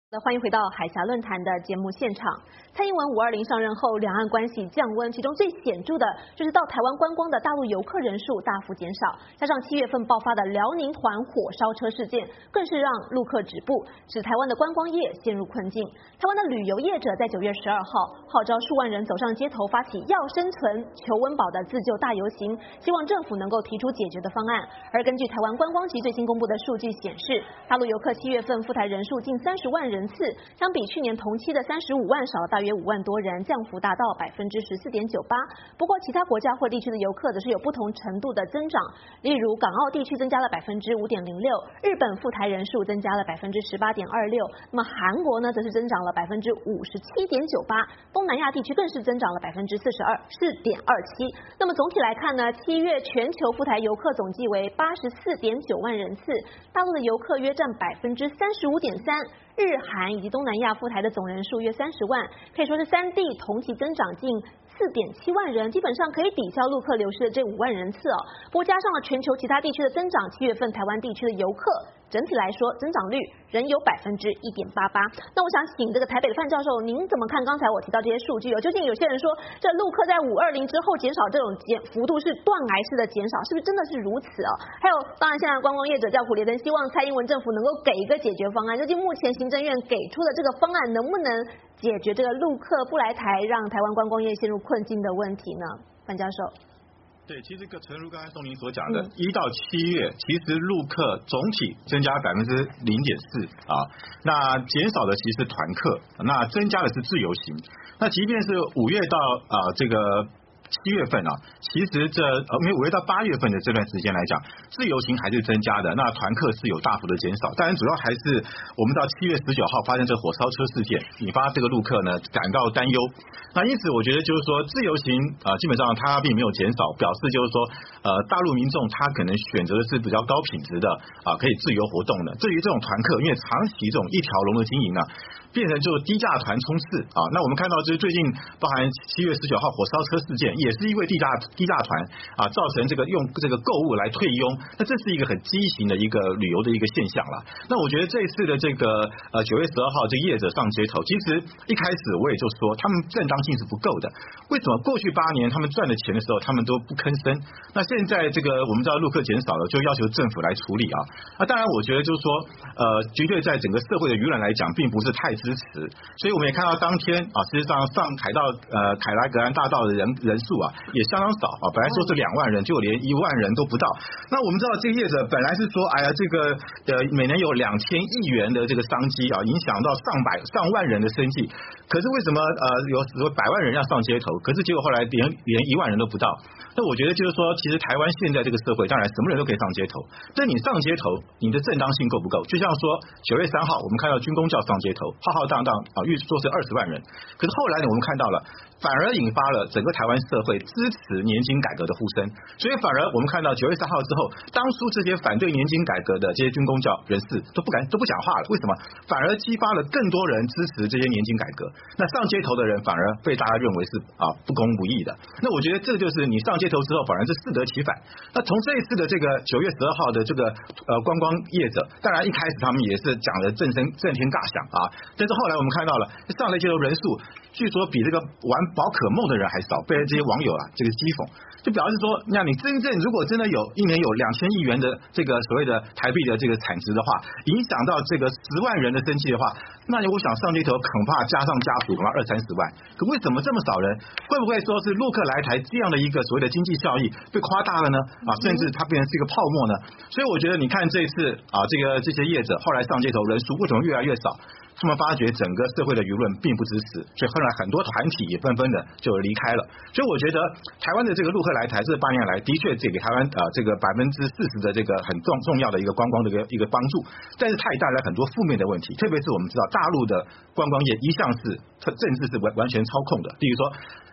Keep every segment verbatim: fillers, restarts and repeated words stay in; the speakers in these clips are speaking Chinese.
欢迎回到海峡论坛的节目现场。蔡英文五二零上任后，两岸关系降温，其中最显著的就是到台湾观光的大陆游客人数大幅减少，加上七月份爆发的辽宁团火烧车事件，更是让陆客止步，使台湾的观光业陷入困境。台湾的旅游业者在九月十二号号召数万人走上街头，发起要生存、求温饱的自救大游行，希望政府能够提出解决的方案。而根据台湾观光局最新公布的数据显示，大陆游客七月份赴台人数近三十万人。人次相比去年同期的三十五万少了大约五万多人，降幅达到百分之十四点九八。不过，其他国家或地区的游客则是有不同程度的增长，例如港澳地区增加了百分之五点零六，日本赴台人数增加了百分之十八点二六，那么韩国呢，则是增长了百分之五十七点九八，东南亚地区更是增长了百分之四十二四点二七。那么总体来看呢，七月全球赴台游客总计为八十四点九万人次，大陆的游客约占百分之三十五点三。日韩以及东南亚赴台的总人数约三十万，可以说是三地同期增长近四点七万人，基本上可以抵消陆客流失的这五万人次哦。不过加上了全球其他地区的增长，七月份台湾地区的游客整体来说增长率仍有百分之一点八八。那我想请这个台北的范教授，您怎么看刚才我提到这些数据哦？究竟有些人说这陆客在五二零之后减少这种减幅度是断崖式的减少，是不是真的是如此哦？还有，当然现在观光业者叫苦连天，希望蔡英文政府能够给一个解决方案。究竟目前行政院给出的这个方案能不能解决这个陆客不来台，让台湾观光业陷入困境的问题呢？范教授。 对，其实个诚如刚才宋宁所讲的，一、嗯、到七月，其实陆客总体增加百分之零点四啊，那减少的其实是团客，那增加的是自由行。那即便是五月到啊这个七月份啊，其实这呃因为五月到八月份的这段时间来讲，自由行还是增加的，那团客是有大幅的减少。当然，主要还是我们到七月十九号发生这火烧车事件，引发这个陆客呢感到担忧。那因此，我觉得就是说，自由行啊、呃，基本上它并没有减少，表示就是说，呃，大陆民众他可能选择的是比较高品质的啊、呃，可以自由活动的。至于这种团客，因为长期这种一条龙的经营呢、啊。变成就是低价团冲刺啊！那我们看到就是最近包含七月十九号火烧车事件，也是因为低价低价团啊，造成这个用这个购物来退佣，那这是一个很畸形的一个旅游的一个现象了。那我觉得这次的这个呃九月十二号这个业者上街头，其实一开始我也就说他们正当性是不够的。为什么过去八年他们赚的钱的时候，他们都不吭声？那现在这个我们知道陆客减少了，就要求政府来处理啊。那当然，我觉得就是说呃，绝对在整个社会的舆论来讲，并不是太支持，所以我们也看到当天啊，事实上上凯道呃凯拉格兰大道的人人数啊也相当少啊，本来说是两万人，就连一万人都不到。那我们知道这个业者本来是说，哎呀，这个呃每年有两千亿元的这个商机啊，影响到上百上万人的生计。可是为什么呃有有百万人要上街头，可是结果后来连连一万人都不到？那我觉得就是说，其实台湾现在这个社会，当然什么人都可以上街头，但你上街头，你的正当性够不够？就像说九月三号，我们看到军公教上街头，浩浩荡荡啊，预说是二十万人，可是后来呢，我们看到了，反而引发了整个台湾社会支持年金改革的呼声，所以反而我们看到九月三号之后，当初这些反对年金改革的这些军公教人士都不敢都不讲话了，为什么？反而激发了更多人支持这些年金改革，那上街头的人反而被大家认为是啊不公不义的。那我觉得这就是你上街头之后，反而是适得其反。那从这一次的这个九月十二号的这个呃观光业者，当然一开始他们也是讲的震声震天尬响啊，但是后来我们看到了上了街头人数，据说比这个玩宝可梦的人还少，被这些网友啊这个讥讽，就表示说，那你真正如果真的有一年有两千亿元的这个所谓的台币的这个产值的话，影响到这个十万人的生计的话，那我想上街头恐怕加上家属恐怕二三十万。可为什么这么少人？会不会说是陆客来台这样的一个所谓的经济效益被夸大了呢？啊，甚至它变成是一个泡沫呢？所以我觉得你看这一次啊，这个这些业者后来上街头人数为什么越来越少？他们发觉整个社会的舆论并不支持，所以后来很多团体也纷纷的就离开了。所以我觉得台湾的这个陆客来台这八年来的确这给台湾啊、呃、这个百分之四十的这个很重重要的一个观光的一个一个帮助，但是它也带来很多负面的问题，特别是我们知道大陆的观光业一向是政治是完完全操控的，比如说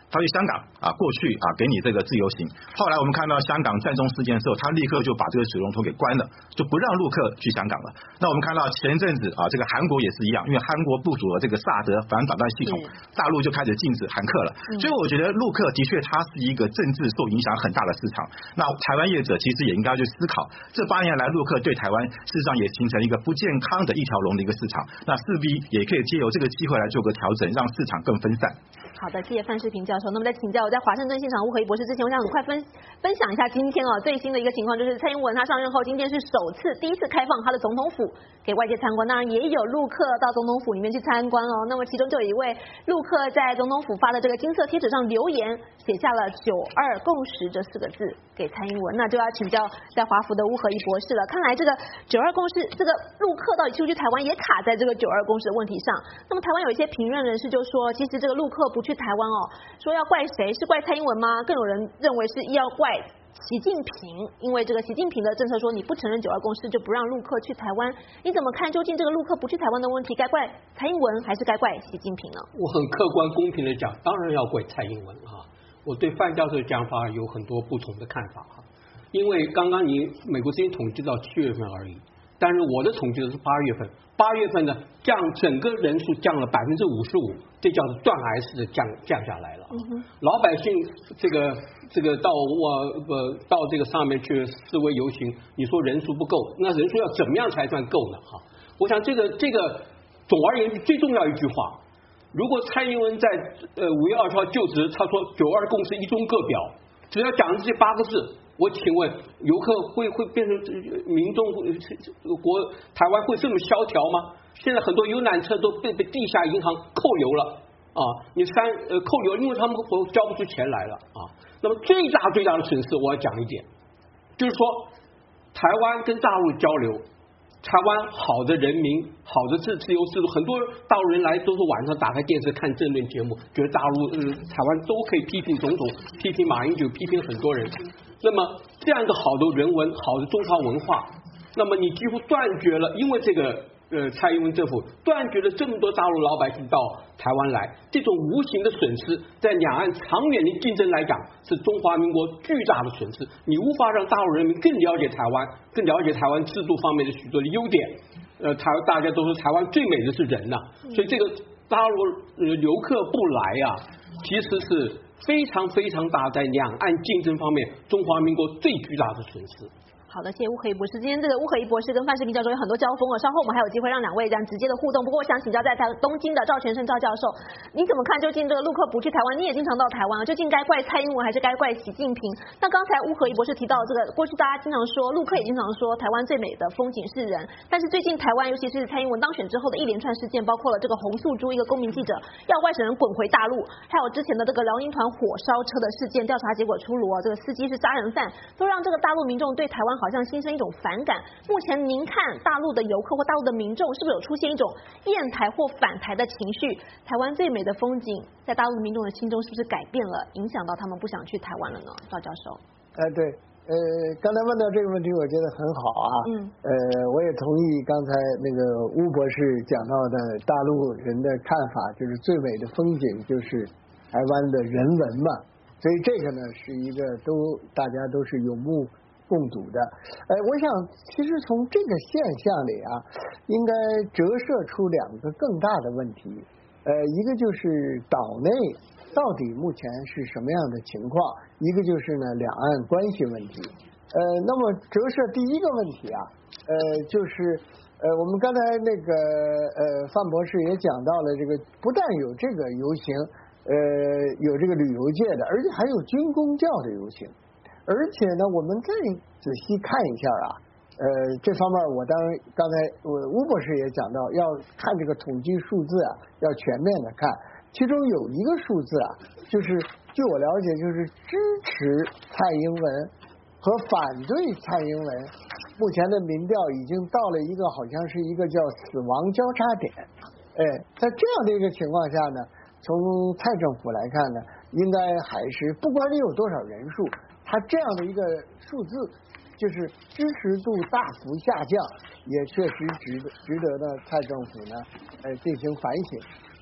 他去香港啊，过去啊给你这个自由行。后来我们看到香港占中事件的时候，他立刻就把这个水龙头给关了，就不让陆客去香港了。那我们看到前阵子啊，这个韩国也是一样，因为韩国部署了这个萨德反导弹系统，大陆就开始禁止韩客了。所以我觉得陆客的确它是一个政治受影响很大的市场。那台湾业者其实也应该去思考，这八年来陆客对台湾事实上也形成一个不健康的一条龙的一个市场，那势必也可以借由这个机会来做个调整，让市场更分散。 好的，谢谢范世平教授。那么在请教我在华盛顿现场乌合一博士之前，我想很快分分享一下今天哦最新的一个情况，就是蔡英文他上任后，今天是首次第一次开放他的总统府给外界参观，当然也有陆客到总统府里面去参观哦。那么其中就有一位陆客在总统府发的这个金色贴纸上留言，写下了“九二共识”这四个字给蔡英文，那就要请教在华府的乌合一博士了。看来这个“九二共识”这个陆客到底去不去台湾，也卡在这个“九二共识”的问题上。那么台湾有一些评论人士就说，其实这个陆客不去台湾哦，说要怪谁？是怪蔡英文吗？更有人认为是要怪习近平，因为这个习近平的政策说你不承认九二共识就不让陆客去台湾。你怎么看？究竟这个陆客不去台湾的问题，该怪蔡英文还是该怪习近平呢？ 我很客观公平的讲，当然要怪蔡英文哈。我对范教授的讲法有很多不同的看法哈，因为刚刚你美国之前统计到七月份而已，但是我的统计的是八月份，八月份呢降整个人数降了百分之五十五，这叫做断崖式的降降下来了。嗯、老百姓这个这个到我呃到这个上面去示威游行，你说人数不够，那人数要怎么样才算够呢？哈，我想这个这个总而言之最重要一句话，如果蔡英文在呃五月二十号就职，他说九二共识一中各表，只要讲这八个字。我请问，游客会会变成民众国台湾会这么萧条吗？现在很多游览车都被被地下银行扣留了啊！你三呃扣留，因为他们交不出钱来了啊。那么最大最大的损失，我要讲一点，就是说台湾跟大陆交流，台湾好的人民，好的自自由制度，很多大陆人来都是晚上打开电视看政论节目，觉得大陆呃台湾都可以批评总统，批评马英九，批评很多人。那么这样一个好的人文，好的中华文化，那么你几乎断绝了，因为这个呃蔡英文政府断绝了这么多大陆老百姓到台湾来，这种无形的损失，在两岸长远的竞争来讲，是中华民国巨大的损失。你无法让大陆人民更了解台湾，更了解台湾制度方面的许多的优点。呃，台大家都说台湾最美的是人呐、啊，所以这个大陆呃游客不来啊，其实是非常非常大，在两岸竞争方面，中华民国最巨大的损失。 好的，谢谢乌合一博士。今天这个乌合一博士跟范世平教授有很多交锋哦，稍后我们还有机会让两位这样直接的互动。不过我想请教在台东京的赵全胜赵教授，你怎么看？究竟这个陆客不去台湾，你也经常到台湾啊，究竟该怪蔡英文还是该怪习近平？那刚才乌合一博士提到这个，过去大家经常说，陆客也经常说台湾最美的风景是人，但是最近台湾尤其是蔡英文当选之后的一连串事件，包括了这个洪素珠一个公民记者要外省人滚回大陆，还有之前的这个辽宁团火烧车的事件，调查结果出炉哦，这个司机是杀人犯，都让这个大陆民众对台湾好像心生一种反感。目前您看大陆的游客或大陆的民众是不是有出现一种厌台或反台的情绪？台湾最美的风景在大陆民众的心中是不是改变了，影响到他们不想去台湾了呢？赵教授。 哎，对，呃，刚才问到这个问题，我觉得很好啊。嗯。呃，我也同意刚才那个乌博士讲到的大陆人的看法，就是最美的风景就是台湾的人文嘛。所以这个呢，是一个都大家都是有目共睹的。呃，我想其实从这个现象里啊，应该折射出两个更大的问题。呃，一个就是岛内到底目前是什么样的情况，一个就是呢两岸关系问题。呃，那么折射第一个问题啊，呃，就是呃我们刚才那个呃范博士也讲到了，这个不但有这个游行，呃有这个旅游界的，而且还有军公教的游行。而且呢，我们再仔细看一下啊，呃，这方面我当然刚才我吴博士也讲到，要看这个统计数字啊，要全面的看。其中有一个数字啊，就是据我了解，就是支持蔡英文和反对蔡英文，目前的民调已经到了一个好像是一个叫死亡交叉点。哎，在这样的一个情况下呢，从蔡政府来看呢，应该还是不管你有多少人数。它这样的一个数字，就是支持度大幅下降，也确实值得值得呢蔡政府呢呃进行反省。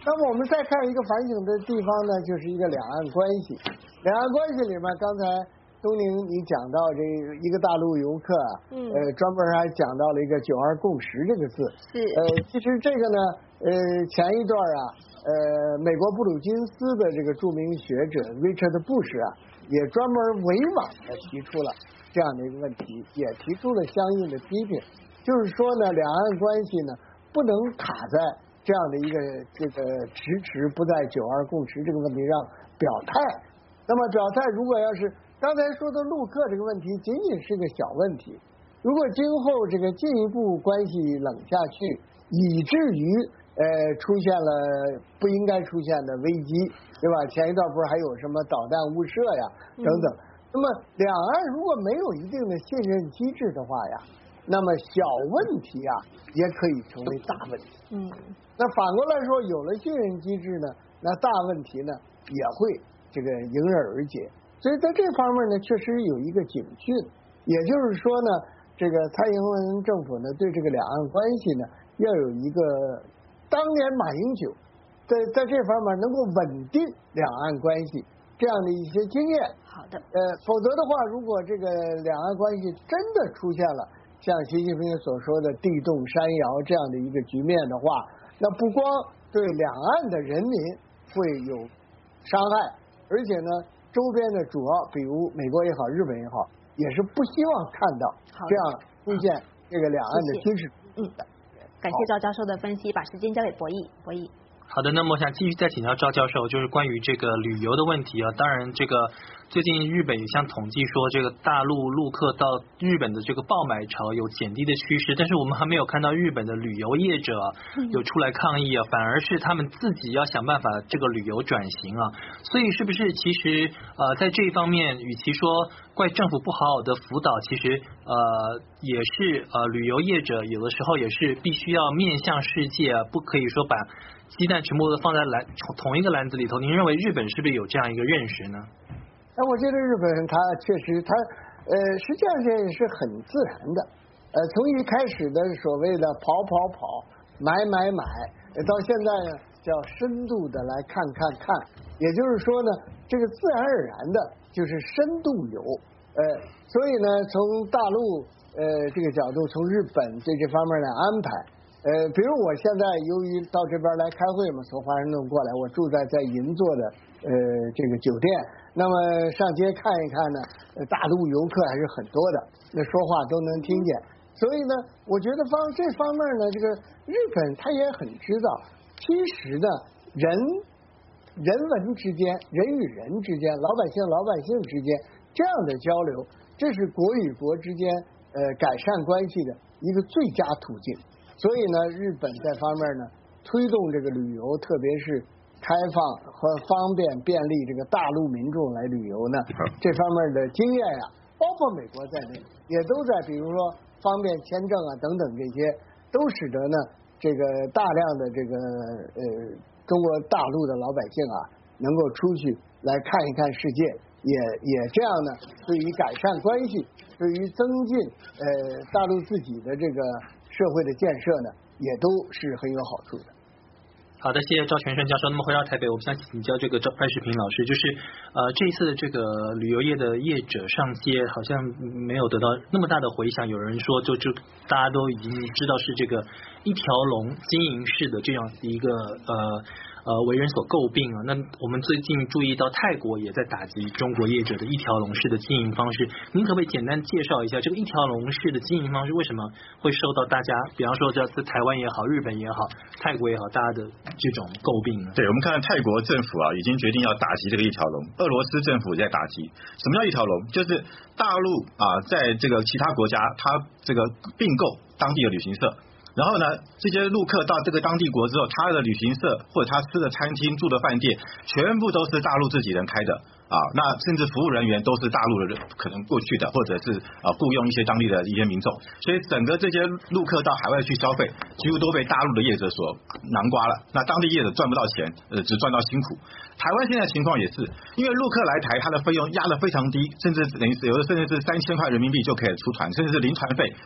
那么我们再看一个反省的地方呢，就是一个两岸关系。两岸关系里面，刚才东宁你讲到这一个大陆游客啊，嗯，呃，专门还讲到了一个“九二共识”这个字。 是。 呃，其实这个呢，呃，前一段啊，呃，美国布鲁金斯的这个著名学者 Richard Bush 啊，也专门委婉的提出了这样的一个问题，也提出了相应的批评，就是说呢，两岸关系呢不能卡在这样的一个这个迟迟不在九二共识这个问题上表态。那么表态如果要是刚才说的陆客这个问题仅仅是个小问题，如果今后这个进一步关系冷下去，以至于呃出现了不应该出现的危机，对吧？前一段不是还有什么导弹误射呀等等。嗯、那么两岸如果没有一定的信任机制的话呀，那么小问题啊也可以成为大问题。嗯，那反过来说，有了信任机制呢，那大问题呢也会这个迎刃而解。所以在这方面呢，确实有一个警讯，也就是说呢，这个蔡英文政府呢对这个两岸关系呢要有一个当年马英九在在这方面能够稳定两岸关系这样的一些经验。 好的。 呃，否则的话，如果这个两岸关系真的出现了像习近平所说的地动山摇这样的一个局面的话，那不光对两岸的人民会有伤害，而且呢周边的主要比如美国也好日本也好，也是不希望看到这样出现这个两岸的军事嗯的。感谢赵教授的分析，把时间交给博弈。博弈。 好的，那么我想继续再请教赵教授，就是关于这个旅游的问题啊。当然，这个最近日本也像统计说，这个大陆陆客到日本的这个爆买潮有减低的趋势，但是我们还没有看到日本的旅游业者有出来抗议啊，反而是他们自己要想办法这个旅游转型啊。所以是不是其实呃在这一方面，与其说怪政府不好好的辅导，其实呃也是呃旅游业者有的时候也是必须要面向世界啊，不可以说把鸡蛋全部都放在篮同一个篮子里头。您认为日本是不是有这样一个认识呢？ 哎，我觉得日本人他确实他呃实际上这也是很自然的，呃从一开始的所谓的跑跑跑买买买，到现在呢叫深度的来看看看，也就是说呢这个自然而然的就是深度游，呃所以呢从大陆呃这个角度，从日本对这方面的安排。呃，比如我现在由于到这边来开会嘛，从华盛顿过来，我住在在银座的呃这个酒店，那么上街看一看呢，呃，大陆游客还是很多的，那说话都能听见。所以呢，我觉得方这方面呢，这个日本他也很知道，其实呢，人人文之间、人与人之间、老百姓老百姓之间这样的交流，这是国与国之间呃改善关系的一个最佳途径。所以呢，日本在方面呢推动这个旅游，特别是开放和方便便利这个大陆民众来旅游呢，这方面的经验呀、啊，包括美国在内，也都在比如说方便签证啊等等这些，都使得呢这个大量的这个呃中国大陆的老百姓啊，能够出去来看一看世界，也也这样呢，对于改善关系，对于增进呃大陆自己的这个社会的建设呢，也都是很有好处的。 好的，谢谢赵全胜教授。那么回到台北，我们想请教这个赵赖世平老师，就是呃这一次的这个旅游业的业者上街，好像没有得到那么大的回响。有人说就，就就大家都已经知道是这个一条龙经营式的这样一个呃。呃，为人所诟病啊。那我们最近注意到泰国也在打击中国业者的一条龙式的经营方式。您可不可以简单介绍一下这个一条龙式的经营方式为什么会受到大家，比方说这次台湾也好、日本也好、泰国也好，大家的这种诟病呢？ 对，我们看泰国政府啊，已经决定要打击这个一条龙。俄罗斯政府也在打击。什么叫一条龙？就是大陆啊，在这个其他国家，它这个并购当地的旅行社。然后呢，这些陆客到这个当地国之后，他的旅行社或者他吃的餐厅、住的饭店，全部都是大陆自己人开的啊。那甚至服务人员都是大陆的人可能过去的，或者是啊雇佣一些当地的一些民众。所以整个这些陆客到海外去消费，几乎都被大陆的业者所囊瓜了。那当地业者赚不到钱，呃，只赚到辛苦。台湾现在情况也是，因为陆客来台，他的费用压得非常低，甚至等于是有的甚至是三千块人民币就可以出团，甚至是零团费。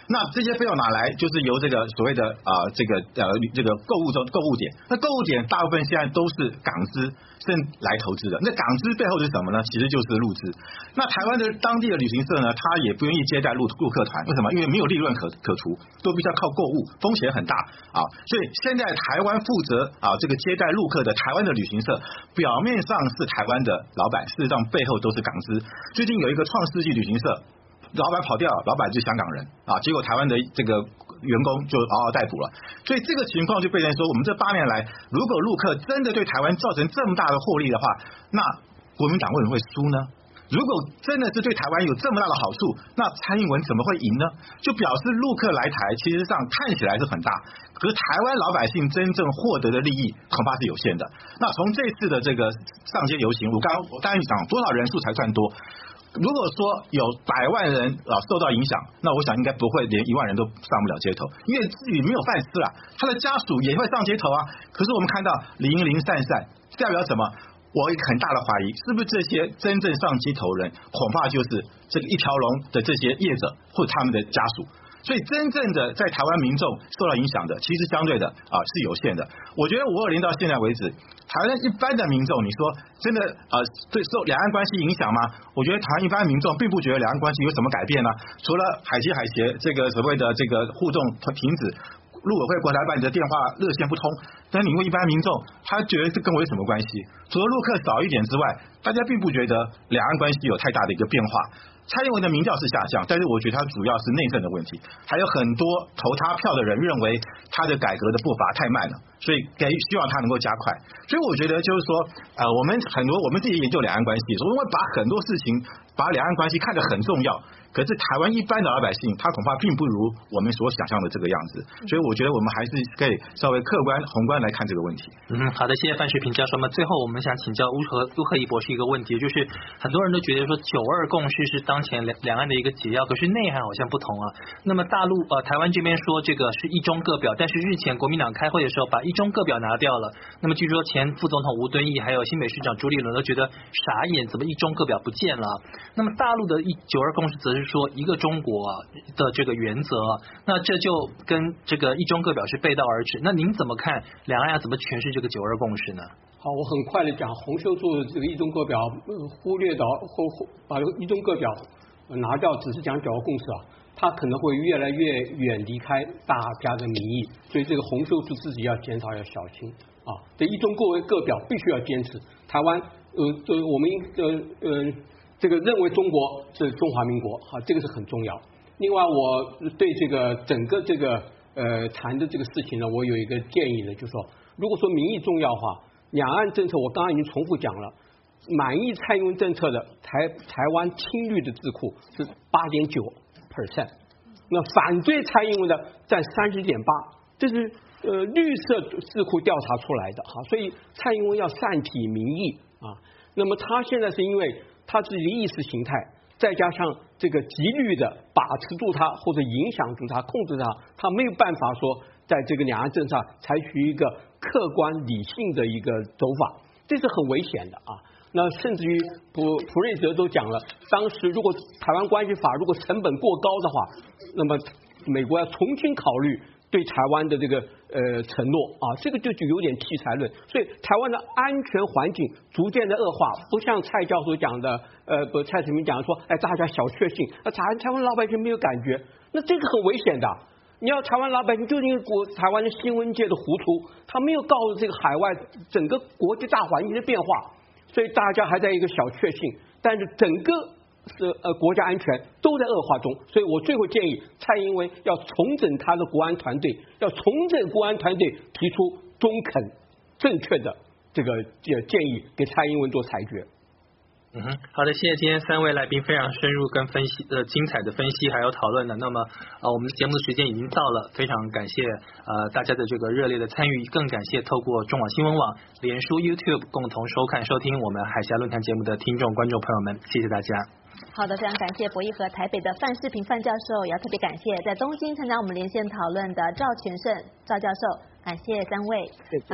那这些费用哪来？就是由这个所谓的啊、呃、这个呃这个购物中购物点，那购物点大部分现在都是港资甚来投资的。那港资背后是什么呢？其实就是陆资。那台湾的当地的旅行社呢，他也不愿意接待陆陆客团，为什么？因为没有利润可可图，都必须要靠购物，风险很大啊。所以现在台湾负责啊这个接待陆客的台湾的旅行社，表面上是台湾的老板，事实上背后都是港资。最近有一个创世纪旅行社。老板跑掉，老板就是香港人啊，结果台湾的这个员工就嗷嗷待哺了，所以这个情况就变成说，我们这八年来，如果陆客真的对台湾造成这么大的获利的话，那国民党为什么会输呢？如果真的是对台湾有这么大的好处，那蔡英文怎么会赢呢？就表示陆客来台，其实上看起来是很大，可是台湾老百姓真正获得的利益恐怕是有限的。那从这次的这个上街游行，我刚我刚才讲多少人数才算多？如果说有百万人啊受到影响，那我想应该不会连一万人都上不了街头，因为自己没有饭吃了，他的家属也会上街头啊。可是我们看到零零散散，代表什么？我有很大的怀疑，是不是这些真正上街头人，恐怕就是这个一条龙的这些业者或者他们的家属。所以真正的在台湾民众受到影响的，其实相对的啊是有限的。我觉得五二零到现在为止，台湾一般的民众，你说真的呃对受两岸关系影响吗？我觉得台湾一般民众并不觉得两岸关系有什么改变呢、啊，除了海基海协这个所谓的这个互动停止。陆委会国台办的电话热线不通，但你问一般民众，他觉得这跟我有什么关系？除了陆客少一点之外，大家并不觉得两岸关系有太大的一个变化。蔡英文的民调是下降，但是我觉得他主要是内政的问题，还有很多投他票的人认为他的改革的步伐太慢了，所以给希望他能够加快。所以我觉得就是说，呃，我们很多我们自己研究两岸关系，我们会把很多事情把两岸关系看得很重要。可是台湾一般的老百姓，他恐怕并不如我们所想象的这个样子，所以我觉得我们还是可以稍微客观宏观来看这个问题。 嗯，好的，谢谢范世平教授。那么最后我们想请教乌和乌克一博士一个问题，就是很多人都觉得说九二共识是当前两两岸的一个解药，可是内涵好像不同啊。那么大陆呃台湾这边说这个是一中各表，但是日前国民党开会的时候把一中各表拿掉了。那么据说前副总统吴敦义还有新北市长朱立伦都觉得傻眼，怎么一中各表不见了？那么大陆的一九二共识则是说一个中国的这个原则，那这就跟这个一中各表是背道而驰。那您怎么看两岸要怎么诠释这个九二共识呢？ 好，我很快的讲，洪秀柱这个一中各表、呃、忽略到或把一中各表拿掉，只是讲九二共识啊，他可能会越来越远离开大家的民意，所以这个洪秀柱自己要检讨，要小心啊。这一中各各表必须要坚持，台湾呃这我们呃呃。这个认为中国是中华民国，好，这个是很重要。另外，我对这个整个这个呃谈的这个事情呢，我有一个建议呢，就是说，如果说民意重要的话，两岸政策我刚刚已经重复讲了，满意蔡英文政策的台台湾青绿的智库是八点九 percent， 那反对蔡英文的占三十点八，这是呃绿色智库调查出来的哈，所以蔡英文要善体民意啊。那么他现在是因为他自己的意识形态，再加上这个极力的把持住他或者影响住他、控制他，他没有办法说在这个两岸政策采取一个客观理性的一个走法，这是很危险的啊。那甚至于普普瑞泽都讲了，当时如果台湾关系法如果成本过高的话，那么美国要重新考虑对台湾的这个呃承诺啊，这个就就有点弃材论。所以台湾的安全环境逐渐的恶化，不像蔡教授讲的，呃，不，蔡世明讲说，哎，大家小确幸，那台台湾老百姓没有感觉，那这个很危险的。你要台湾老百姓就因为国台湾的新闻界的糊涂，他没有告诉这个海外整个国际大环境的变化，所以大家还在一个小确幸，但是整个是呃国家安全都在恶化中，所以我最后建议蔡英文要重整他的国安团队，要重整国安团队，提出中肯正确的这个建议给蔡英文做裁决。 嗯哼，好的，谢谢今天三位来宾非常深入跟分析呃精彩的分析还有讨论的。那么呃我们的节目的时间已经到了，非常感谢呃大家的这个热烈的参与，更感谢透过中网新闻网、脸书、YouTube 共同收看收听我们海峡论坛节目的听众观众朋友们，谢谢大家。 好的，非常感谢博弈和台北的范世平范教授，也要特别感谢在东京参加我们连线讨论的赵全胜赵教授，感谢三位。 谢谢。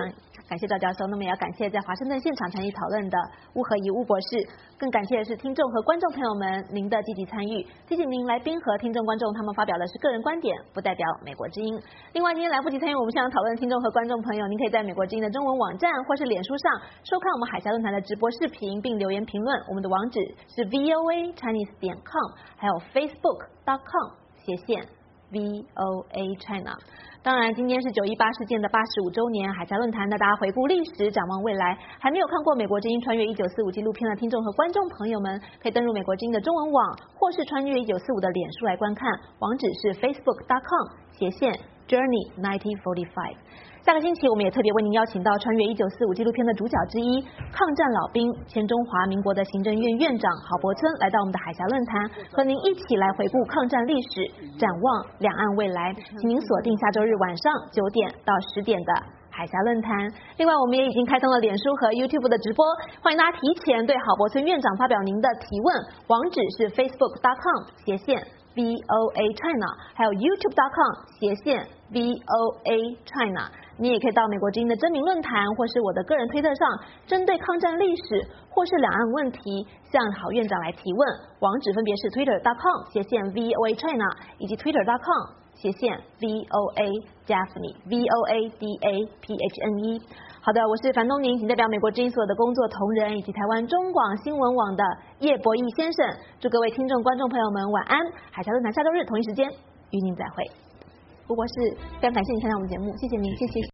感谢赵教授，那么也要感谢在华盛顿现场参与讨论的巫和怡巫博士，更感谢的是听众和观众朋友们您的积极参与。提醒您，来宾和听众观众他们发表的是个人观点，不代表美国之音。另外，今天来不及参与我们现场讨论的听众和观众朋友，您可以在美国之音的中文网站或是脸书上收看我们海峡论坛的直播视频，并留言评论。我们的网址是 v o a chinese 点 com， 还有 facebook dot com 斜线 v o a china。当然，今天是九一八事件的八十五周年，海峡论坛的大家回顾历史，展望未来。还没有看过美国之音穿越一九四五纪录片的听众和观众朋友们，可以登入美国之音的中文网，或是穿越一九四五的脸书来观看，网址是 facebook dot com 斜线 journey nineteen forty-five。下个星期，我们也特别为您邀请到穿越一九四五纪录片的主角之一，抗战老兵、前中华民国的行政院院长郝柏村来到我们的海峡论坛，和您一起来回顾抗战历史，展望两岸未来。请您锁定下周日晚上九点到十点的海峡论坛。另外，我们也已经开通了脸书和 YouTube 的直播，欢迎大家提前对郝柏村院长发表您的提问，网址是 facebook dot com 斜线 V O A China， 还有 YouTube dot com 斜线 V O A China。你也可以到美国之音的真名论坛，或是我的个人推特上，针对抗战历史或是两岸问题，向郝院长来提问。网址分别是 twitter dot com 斜线 V O A China 以及 twitter dot com 斜线 V O A Daphne V O A D A P H N E。好的，我是樊东宁，仅代表美国之音所有的工作同仁以及台湾中广新闻网的叶博义先生，祝各位听众观众朋友们晚安。海峡论坛下周日同一时间与您再会。吴博士，非常感谢您参加我们节目，谢谢您，谢谢。